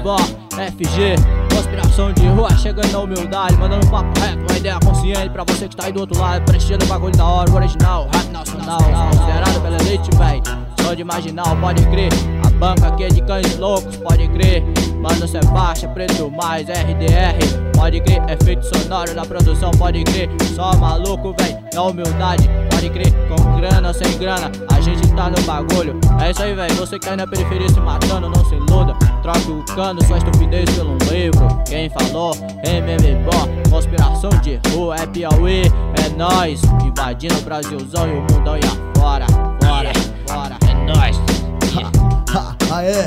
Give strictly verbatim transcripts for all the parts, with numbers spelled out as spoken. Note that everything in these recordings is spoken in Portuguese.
Bó, F G, conspiração de rua, chegando na humildade, mandando um papo reto, uma ideia consciente pra você que tá aí do outro lado, prestigiando o bagulho da hora, o original, rap nacional, considerado pela elite, véi, só de marginal, pode crer, a banca aqui é de cães loucos, pode crer, Mano Sebastião, Preto Mais, R D R, pode crer, efeito sonoro da produção, pode crer, só maluco, véi, na humildade, pode crer, com grana ou sem grana, a gente tá no bagulho, é isso aí, véi, você que tá aí na periferia se matando, não se iluda, troque o cano, sua estupidez pelo livro, quem falou, M M Bó, conspiração de rua, é Piauí, é nóis, invadindo o Brasilzão e o mundão e afora, fora, yeah. Fora, é nóis, yeah. Ha, ha, aê.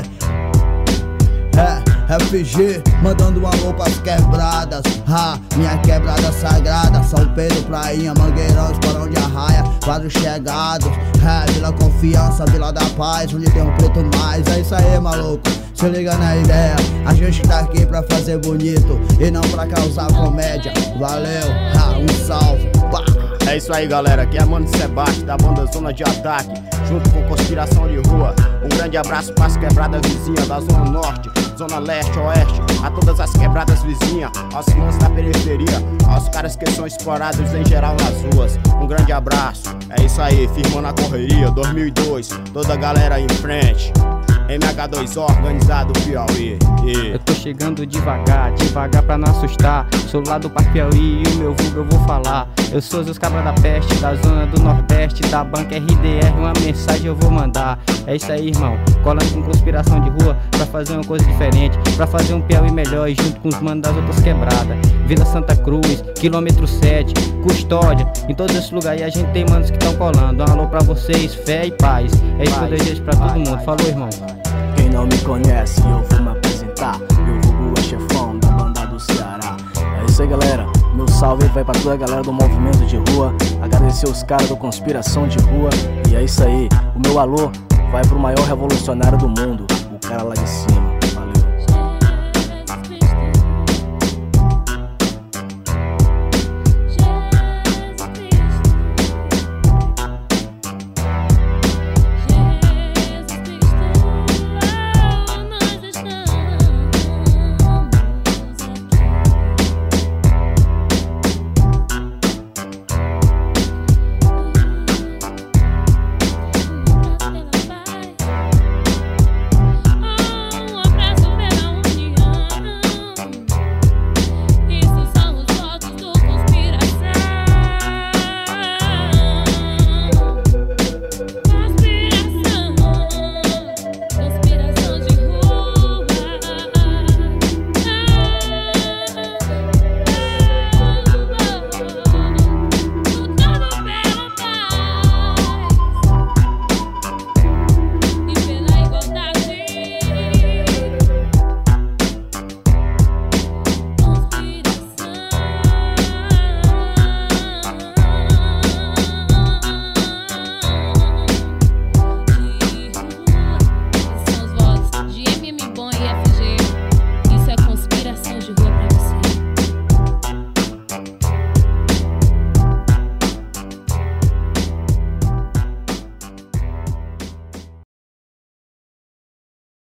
É, F G, mandando um alô pras quebradas. Ha, minha quebrada sagrada. São Pedro, Prainha, Mangueirão, Esporão de Arraia, quadros chegados. É, Vila Confiança, Vila da Paz, onde tem um preto mais. É isso aí, maluco, se liga na ideia. A gente tá aqui pra fazer bonito e não pra causar comédia. Valeu, ha, um salve, pá. É isso aí, galera, aqui é Mano Sebastião da banda Zona de Ataque, junto com Conspiração de Rua. Um grande abraço para as quebradas vizinhas da Zona Norte, Zona Leste, Oeste, a todas as quebradas vizinhas, aos irmãos da periferia, aos caras que são explorados em geral nas ruas. Um grande abraço, é isso aí, firmando a correria, dois mil e dois, toda a galera em frente. M H dois O, organizado Piauí. E... eu tô chegando devagar, devagar pra não assustar. Sou lá do Parque Piauí e o meu vulgo eu vou falar. Eu sou os cabras da peste, da zona do Nordeste, da banca R D R, uma mensagem eu vou mandar. É isso aí, irmão, colando com conspiração de rua pra fazer uma coisa diferente, pra fazer um Piauí melhor e junto com os manos das outras quebradas. Vila Santa Cruz, quilômetro sete, Custódia, em todos esses lugares a gente tem manos que estão colando. Um alô pra vocês, fé e paz. É isso que eu desejo pra todo mundo. Falou, irmão. Quem não me conhece, eu vou me apresentar. Meu vulgo é chefão da banda do Ceará. É isso aí, galera, meu salve vai pra toda a galera do movimento de rua. Agradecer os caras do Conspiração de Rua. E é isso aí, o meu alô vai pro maior revolucionário do mundo, o cara lá de cima.